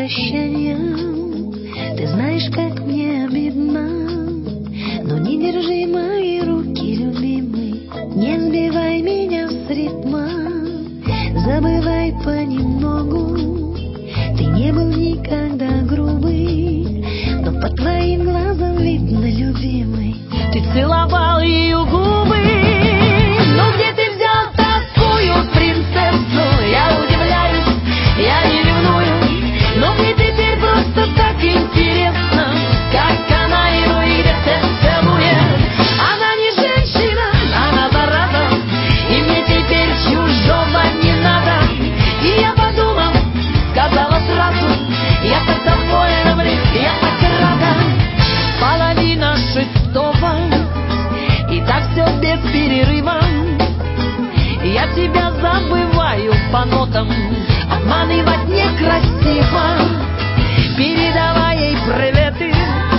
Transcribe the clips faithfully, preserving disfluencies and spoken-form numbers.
прощанием. Ты знаешь, как мне обидно, но не держи мои руки, любимый. Не сбивай меня с ритма, забывай понемногу. Ты не был никогда грубый, но по твоим глазам видно, любимый, ты целовал ее губы. Но где ты взял такую принцессу? Я удивляюсь, я не ревную, но мне теперь просто так интересно, как она его и где-то целует. Она не женщина, она зараза, и мне теперь чужого не надо. И я подумал, сказала сразу, я так довольна, блин, я так рада. Половина шестого, и так все без перерыва. Я тебя забываю по нотам, обманывать некрасиво. Передавай ей приветы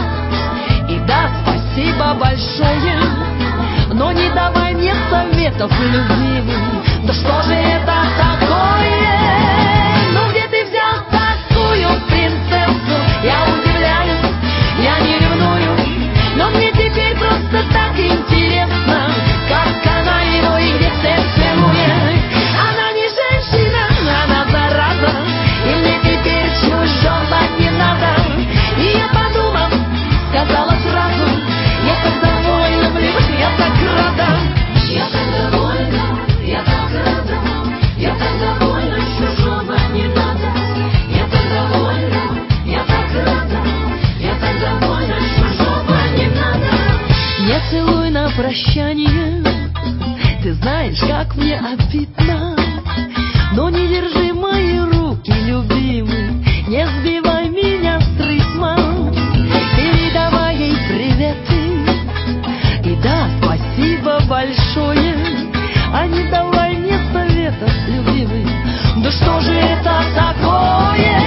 и да, спасибо большое, но не давай мне советов, любимый. Да что же это такое? Ну где ты взял такую принцессу? Я удивляюсь, я не ревную, но мне теперь просто так интересно, как она его и где целует. Она не женщина, она зараза, и мне теперь чужого не надо. И я подумал, сказала сразу, я так довольна, блин, я так рада. Я так довольна, я так рада, я так довольна, чужого не надо. Я так довольна, я так рада, я так довольна, чужого не надо. Не целуй на прощание, ты знаешь, как мне обидно, но не держи мои руки, любимый, не сбивай меня с ритма. Передавай ей приветы и да, спасибо большое, а не давай мне советов, любимый. Да что же это такое?